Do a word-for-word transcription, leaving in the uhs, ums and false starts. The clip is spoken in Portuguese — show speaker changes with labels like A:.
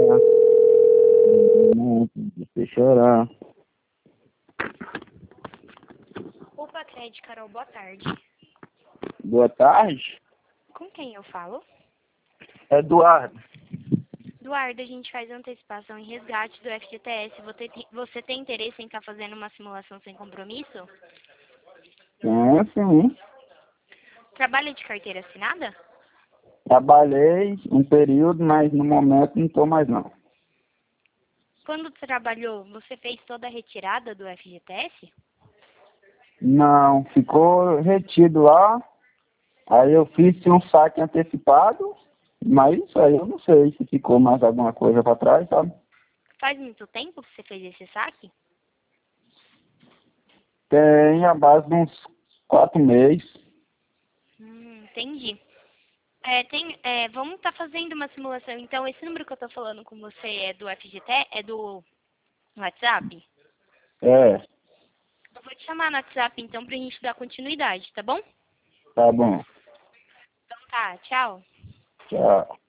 A: chorar. Você chorar.
B: Opa, Cred, Carol, boa tarde.
A: Boa tarde.
B: Com quem eu falo?
A: Eduardo.
B: Eduardo, a gente faz antecipação e resgate do F G T S. Você tem, você tem interesse em estar fazendo uma simulação sem compromisso?
A: Sim, sim.
B: Trabalha de carteira assinada?
A: Trabalhei um período, mas no momento não estou mais não.
B: Quando trabalhou, você fez toda a retirada do F G T S?
A: Não, ficou retido lá. Aí eu fiz um saque antecipado, mas isso aí eu não sei se ficou mais alguma coisa para trás, sabe?
B: Faz muito tempo que você fez esse saque?
A: Tem a base de uns quatro meses.
B: Hum, entendi. É, tem, é, vamos estar fazendo uma simulação. Então, esse número que eu estou falando com você é do F G T? É do WhatsApp?
A: É,
B: Eu vou te chamar no WhatsApp, então, pra gente dar continuidade, tá bom?
A: tá bom.
B: Então tá, tchau.
A: Tchau.